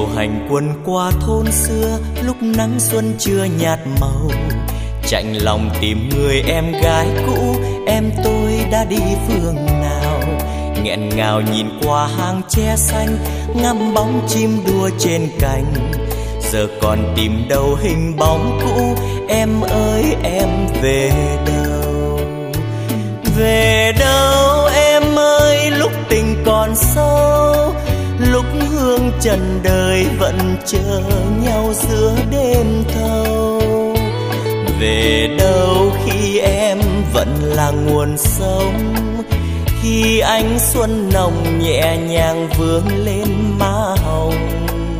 hành quân qua thôn xưa, lúc nắng xuân chưa nhạt màu. Chạnh lòng tìm người em gái cũ, em tôi đã đi phương nào. Nghẹn ngào nhìn qua hàng tre xanh, ngắm bóng chim đua trên cành. Giờ còn tìm đâu hình bóng cũ, em ơi em về đâu? Về đâu em ơi lúc tình còn sâu, lúc hương trần đời vẫn chờ nhau giữa đêm thâu. Về đâu khi em vẫn là nguồn sống, khi ánh xuân nồng nhẹ nhàng vương lên má hồng.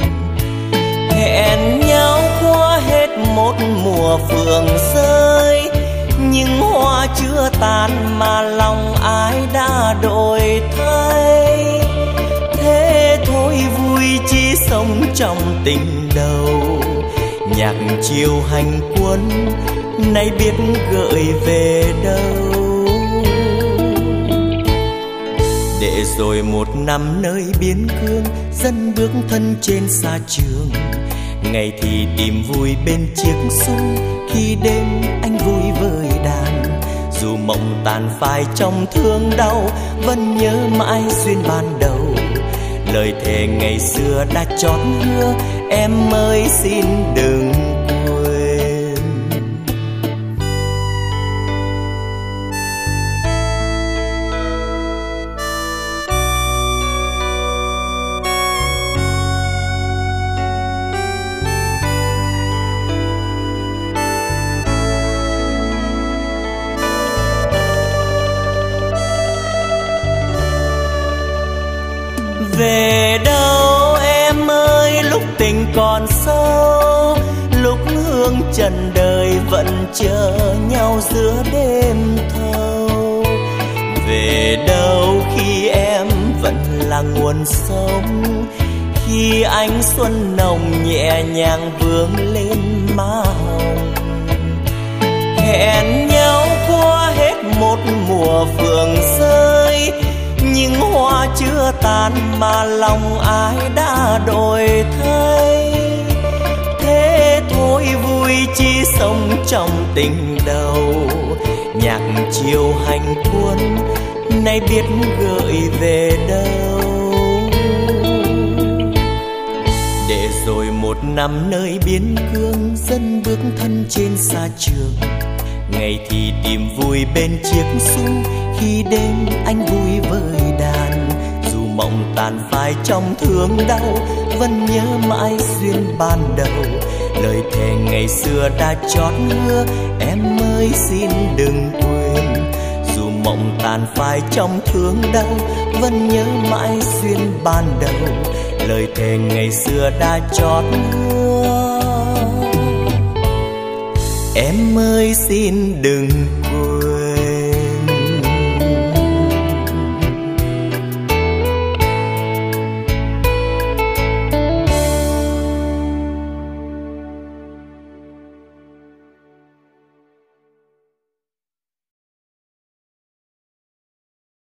Hẹn nhau qua hết một mùa phượng rơi, nhưng hoa chưa tàn mà lòng ai đã đổi thay. Thế thôi vui chỉ sống trong tình đầu, nhạc chiều hành quân nay biết gợi về đâu. Để rồi một năm nơi biên cương, dân bước thân trên xa trường. Ngày thì tìm vui bên chiếc xuân, khi đêm anh vui với đàn. Dù mộng tàn phai trong thương đau, vẫn nhớ mãi duyên ban đầu. Lời thề ngày xưa đã chót hứa, em ơi xin đừng quên. Về đâu em ơi lúc tình còn sâu, lúc hương trần đời vẫn chờ nhau giữa đêm thâu. Về đâu khi em vẫn là nguồn sống, khi ánh xuân nồng nhẹ nhàng vương lên má hồng. Hẹn nhau qua hết một mùa phượng rơi, nhưng hoa chưa tàn mà lòng ai đã đổi thay. Thế thôi vui chỉ sống trong tình đầu, nhạc chiều hành quân nay biết gợi về đâu. Để rồi một năm nơi biên cương, dân bước thân trên xa trường. Ngày thì tìm vui bên chiếc xuân, khi đêm anh vui với đàn. Dù mộng tàn phai trong thương đau, vẫn nhớ mãi duyên ban đầu. Lời thề ngày xưa đã chót hứa, em ơi xin đừng quên. Dù mộng tàn phai trong thương đau, vẫn nhớ mãi duyên ban đầu. Lời thề ngày xưa đã chót hứa, em ơi xin đừng quên.